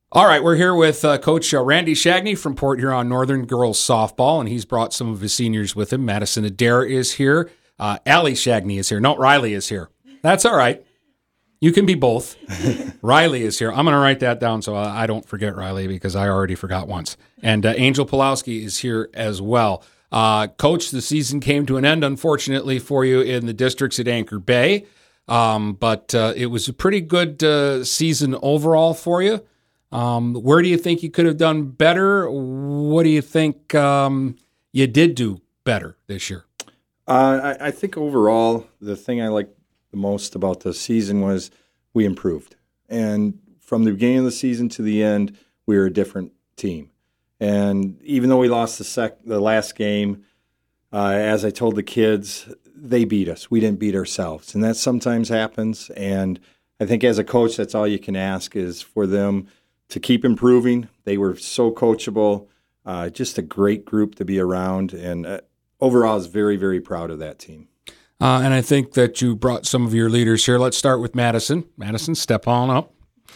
All right, we're here with Coach Randy Shagney from Port Huron Northern Girls Softball, and he's brought some of his seniors with him. Madison Adair is here. Allie Shagney is here. No, Riley is here. That's all right. You can be both. Riley is here. I'm going to write that down so I don't forget Riley because I already forgot once. And Angel Pulowski is here as well. Coach, the season came to an end, unfortunately, for you in the districts at Anchor Bay, but it was a pretty good season overall for you. Where do you think you could have done better? What do you think you did do better this year? I think overall, the thing I liked the most about the season was we improved. And from the beginning of the season to the end, we were a different team. And even though we lost the last game, as I told the kids, they beat us. We didn't beat ourselves. And that sometimes happens. And I think as a coach, that's all you can ask is for them to keep improving. They were so coachable, just a great group to be around. And overall, I was very, very proud of that team. And I think that you brought some of your leaders here. Let's start with Madison. Madison, step on up.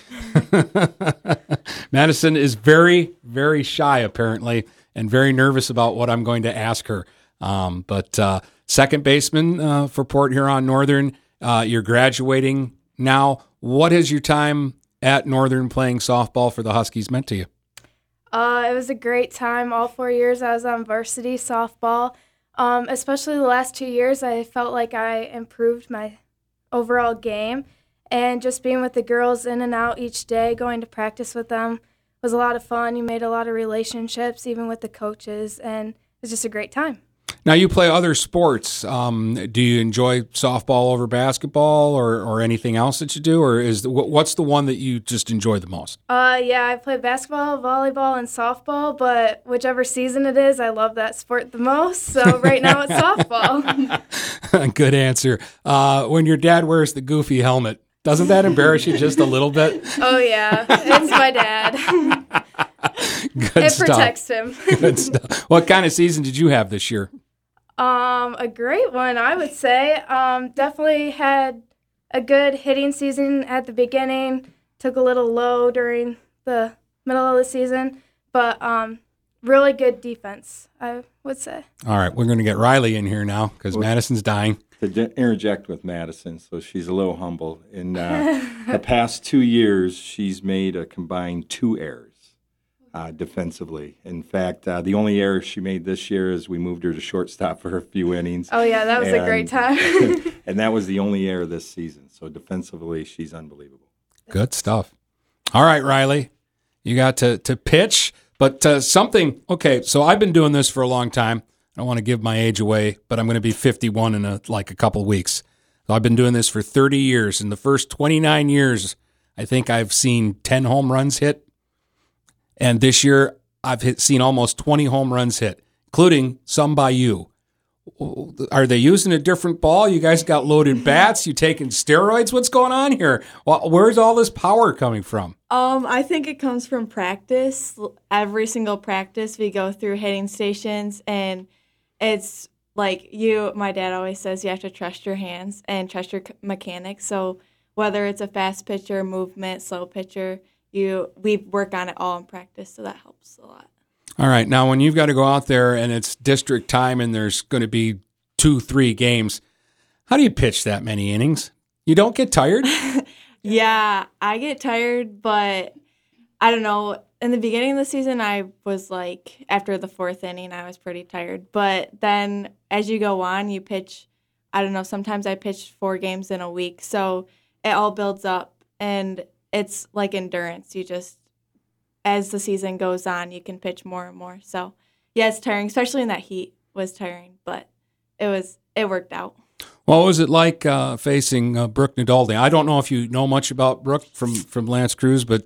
Madison is very, very shy, apparently, and very nervous about what I'm going to ask her. But second baseman for Port Huron Northern, you're graduating now. What has your time at Northern playing softball for the Huskies meant to you? It was a great time. All 4 years I was on varsity softball. Especially the last 2 years, I felt like I improved my overall game. And just being with the girls in and out each day, going to practice with them was a lot of fun. You made a lot of relationships, even with the coaches, and it was just a great time. Now, you play other sports. Do you enjoy softball over basketball or anything else that you do? Or what's the one that you just enjoy the most? Yeah, I play basketball, volleyball, and softball, but whichever season it is, I love that sport the most. So right now it's softball. Good answer. When your dad wears the goofy helmet, doesn't that embarrass you just a little bit? Oh, yeah. It's my dad. Good it stuff. Protects him. Good stuff. What kind of season did you have this year? A great one, I would say. Definitely had a good hitting season at the beginning. Took a little low during the middle of the season, but really good defense, I would say. All right, we're going to get Riley in here now because Madison's dying. To interject with Madison, so she's a little humble. In the past 2 years, she's made a combined 2 errors defensively. In fact, the only error she made this year is we moved her to shortstop for a few innings. Oh, yeah, that was a great time. And that was the only error this season. So defensively, she's unbelievable. Good stuff. All right, Riley, you got to pitch, but something. Okay, so I've been doing this for a long time. I don't want to give my age away, but I'm going to be 51 in a couple weeks. So I've been doing this for 30 years. In the first 29 years, I think I've seen 10 home runs hit. And this year, I've seen almost 20 home runs hit, including some by you. Are they using a different ball? You guys got loaded bats? You taking steroids? What's going on here? Well, where's all this power coming from? I think it comes from practice. Every single practice, we go through hitting stations, and it's like my dad always says, you have to trust your hands and trust your mechanics. So whether it's a fast pitcher, movement, slow pitcher, we work on it all in practice, so that helps a lot. All right. Now, when you've got to go out there and it's district time and there's going to be 2-3 games, how do you pitch that many innings? You don't get tired? Yeah, I get tired, but I don't know. In the beginning of the season, I was like, after the 4th inning, I was pretty tired. But then as you go on, you pitch, I don't know, sometimes I pitched 4 games in a week. So it all builds up, and it's like endurance. You just, as the season goes on, you can pitch more and more. So, yeah, it's tiring, especially in that heat was tiring, but it worked out. What was it like facing Brooke Nadaldi? I don't know if you know much about Brooke from L'Anse Creuse, but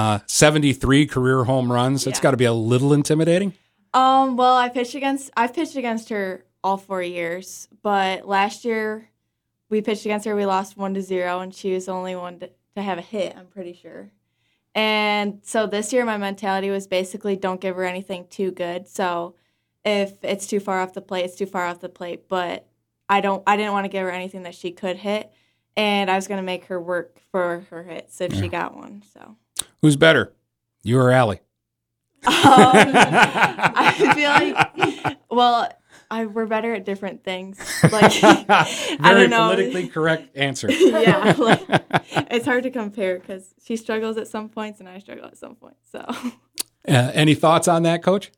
73 career home runs. That's got to be a little intimidating. Well, I've pitched against her all 4 years, but last year we pitched against her. We lost 1-0, and she was the only one to have a hit, I'm pretty sure. And so this year my mentality was basically don't give her anything too good. So if it's too far off the plate, it's too far off the plate. But I didn't want to give her anything that she could hit, and I was going to make her work for her hits if she got one. So who's better, You or Allie? I feel like, well, we're better at different things. Like, I Very don't know. politically correct answer. Yeah, like, it's hard to compare because she struggles at some points and I struggle at some points. So, Any thoughts on that, Coach?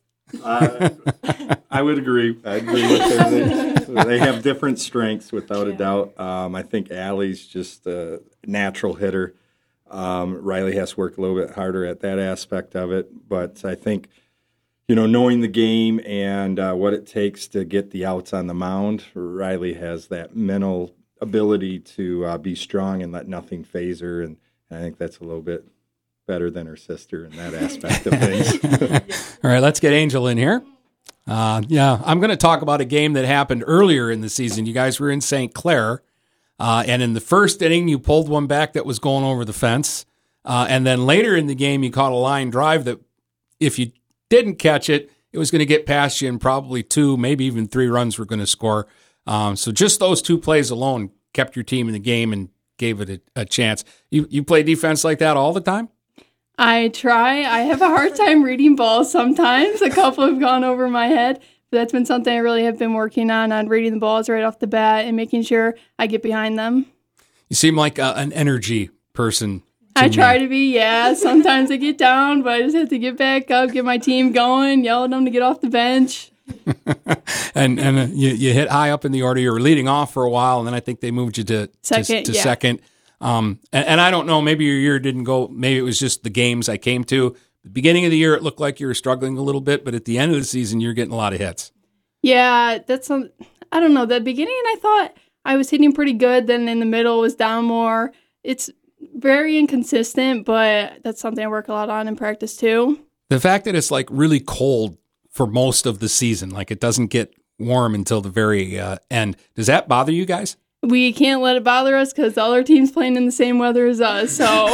I would agree. I agree with them. They have different strengths, without a doubt. I think Allie's just a natural hitter. Riley has to work a little bit harder at that aspect of it. But I think, knowing the game and what it takes to get the outs on the mound, Riley has that mental ability to be strong and let nothing phase her. And I think that's a little bit better than her sister in that aspect of things. All right, let's get Angel in here. I'm going to talk about a game that happened earlier in the season. You guys were in St. Clair, and in the first inning, you pulled one back that was going over the fence. And then later in the game, you caught a line drive that if you didn't catch it, it was going to get past you, and probably 2, maybe even 3 runs were going to score. So just those 2 plays alone kept your team in the game and gave it a chance. You play defense like that all the time? I try. I have a hard time reading balls sometimes. A couple have gone over my head. But that's been something I really have been working on reading the balls right off the bat and making sure I get behind them. You seem like an energy person. I try to be, yeah. Sometimes I get down, but I just have to get back up, get my team going, yell at them to get off the bench. and you hit high up in the order. You were leading off for a while, and then I think they moved you to second. And I don't know, maybe your year didn't go, maybe it was just the games I came to. The beginning of the year, it looked like you were struggling a little bit, but at the end of the season, you're getting a lot of hits. Yeah, I don't know. The beginning, I thought I was hitting pretty good. Then in the middle, was down more. It's very inconsistent, but that's something I work a lot on in practice too. The fact that it's like really cold for most of the season, like it doesn't get warm until the very end, does that bother you guys? We can't let it bother us because the other team's playing in the same weather as us. So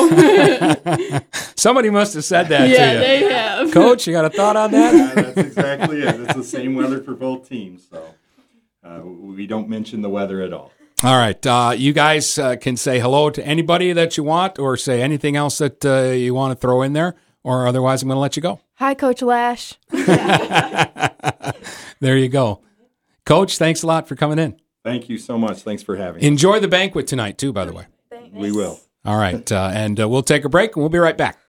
somebody must have said that to you. Yeah, they have. Coach, you got a thought on that? Yeah, that's exactly it. It's the same weather for both teams, so we don't mention the weather at all. All right, you guys can say hello to anybody that you want, or say anything else that you want to throw in there, or otherwise I'm going to let you go. Hi, Coach Lash. There you go. Coach, thanks a lot for coming in. Thank you so much. Thanks for having me. Enjoy the banquet tonight, too, by the way. Thanks. We will. All right, and we'll take a break, and we'll be right back.